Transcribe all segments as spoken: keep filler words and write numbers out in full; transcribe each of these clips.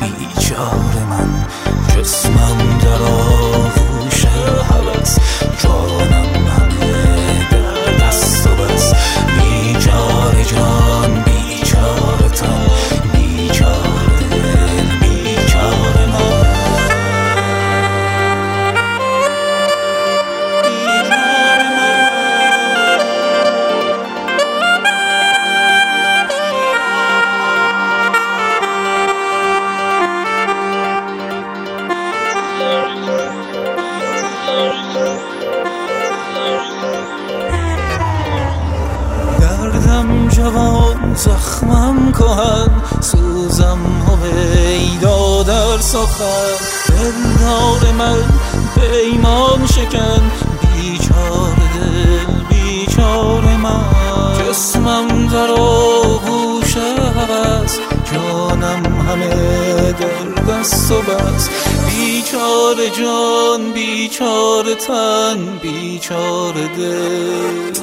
بیچاره من، جسمم در آغوش هوس، جانم همه در دست و بس. بیچاره جان، بیچاره تن، بیچاره دل، بیچاره من. دردم جوان، زخمم کهن، سوزم هویدا در سخن. دلدار من پیمان شکن، بیچاره دل، بیچاره من. جسمم در آغوش هوس، جانم همه در دست و بس. بیچاره جان، بیچاره تن، بیچاره دل،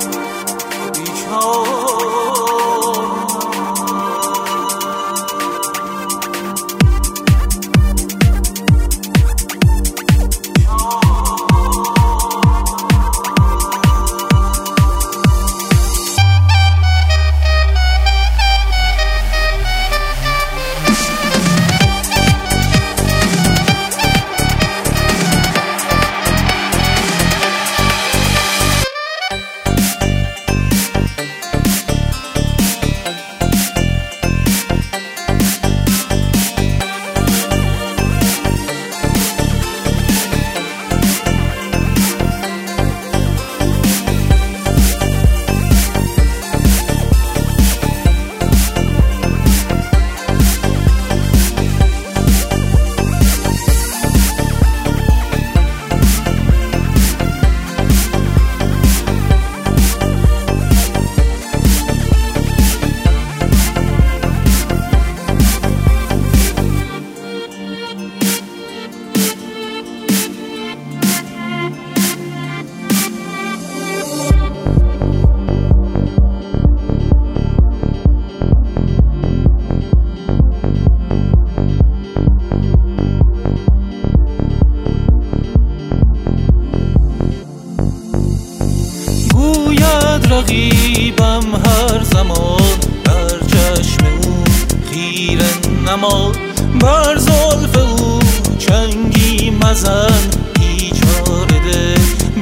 رقیبم هر زمان، بر چشم او خیره نما، بر زلف او چنگی مزن. بیچاره دل،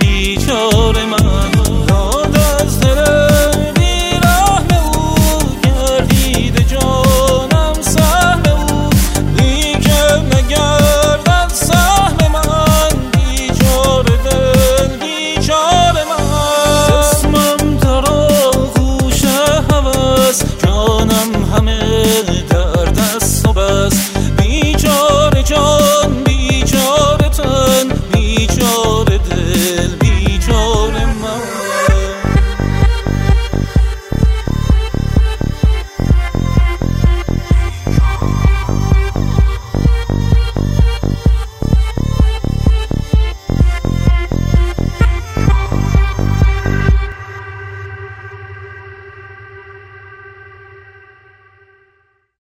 بیچاره من. داد از دل بیرحم او، گردیده جانم سهم او، لیکن نگردد سهم من. بیچاره دل، بیچاره من. جانم همه در دست و بس. بیچاره جان